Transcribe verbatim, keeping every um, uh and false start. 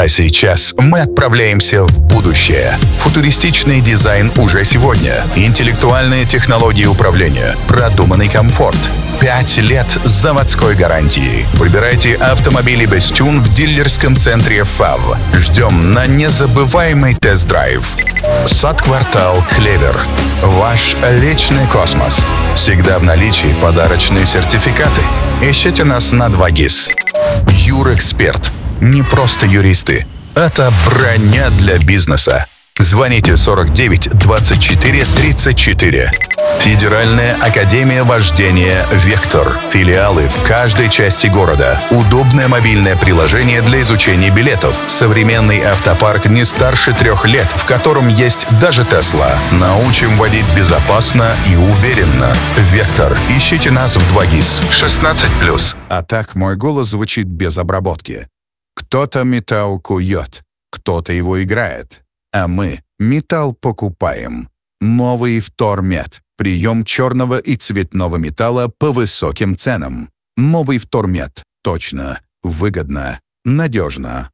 А сейчас мы отправляемся в будущее. Футуристичный дизайн уже сегодня. Интеллектуальные технологии управления. Продуманный комфорт. Пять лет заводской гарантии. Выбирайте автомобили без тюн в дилерском центре ФАВ. Ждем на незабываемый тест-драйв. Сад-квартал «Клевер». Ваш личный космос. Всегда в наличии подарочные сертификаты. Ищите нас на два ГИС. Юрэксперт. Не просто юристы. Это броня для бизнеса. Звоните сорок девять двадцать четыре тридцать четыре. Федеральная академия вождения «Вектор». Филиалы в каждой части города. Удобное мобильное приложение для изучения билетов. Современный автопарк не старше трех лет, в котором есть даже Тесла. Научим водить безопасно и уверенно. «Вектор». Ищите нас в два ГИС. шестнадцать плюс. А так мой голос звучит без обработки. Кто-то металл кует, кто-то его играет. А мы металл покупаем. Новый Втормет. Прием черного и цветного металла по высоким ценам. Новый Втормет. Точно, выгодно, надежно.